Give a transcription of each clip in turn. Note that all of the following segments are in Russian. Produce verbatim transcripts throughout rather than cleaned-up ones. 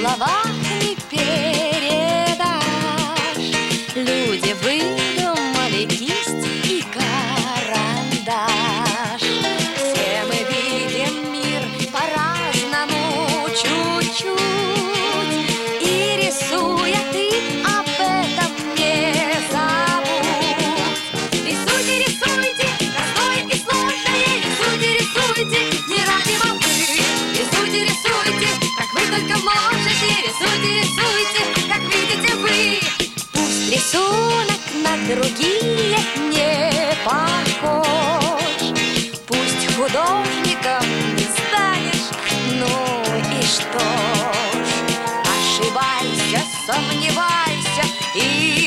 словах не передашь. Люди выдумали кисть и карандаш. Все мы видим мир по-разному, чуть-чуть. И рисуя, ты об этом не забудь. Рисуйте, рисуйте, простое и сложное. Рисуйте, рисуйте, не ради волны. Рисуйте, рисуйте, как вы только можете. Рисуйте, рисуйте, как видите вы. Пусть рисунок на другие не похож. Пусть художником не станешь, ну и что ж. Ошибайся, сомневайся и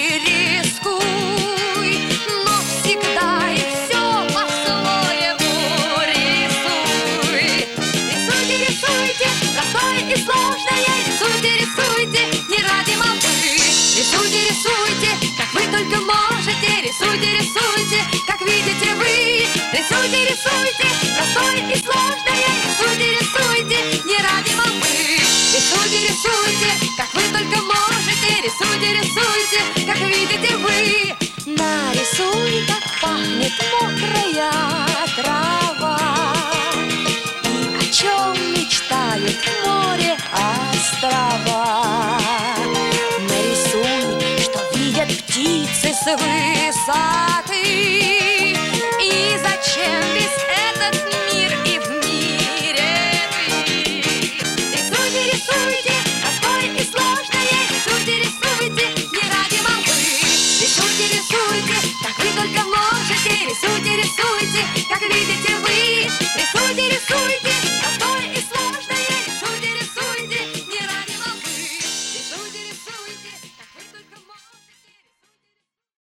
рискуй, но всегда и все по-своему рисуй. Рисуйте, рисуйте, простое и сложное. Рисуйте, рисуйте, не ради молвы. Рисуйте, рисуйте, как вы только можете. Рисуйте, рисуйте, как видите вы. Рисуйте, рисуйте, простое и сложное. Рисуйте, рисуйте, не ради молвы. Рисуйте, рисуйте, как вы только можете. Рисуйте, рисуйте, как видите вы. Нарисуй, как пахнет мокрая трава, и о чем мечтают в море острова. Нарисуй, что видят птицы с высоты, и зачем весь этот мир и в мире ты. Рисуйте, рисуйте, простое и сложное. Рисуйте, рисуйте, не ради молвы. Рисуйте, рисуйте, как вы только можете. Рисуйте, рисуйте, как видите вы. Рисуйте, рисуйте, простое и сложное. Рисуйте, рисуйте, не ради молвы. Рисуйте, рисуйте.